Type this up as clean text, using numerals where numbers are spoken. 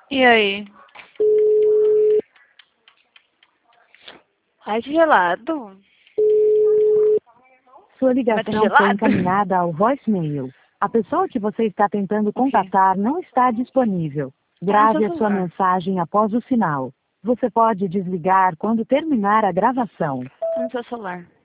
E aí? Ai, que gelado. Sua Mas tá ligação foi gelado? encaminhada ao voicemail. A pessoa que você está tentando contatar não está disponível. Tá no seu Grave a sua celular. mensagem após o sinal. Você pode desligar quando terminar a gravação. Tá no seu celular.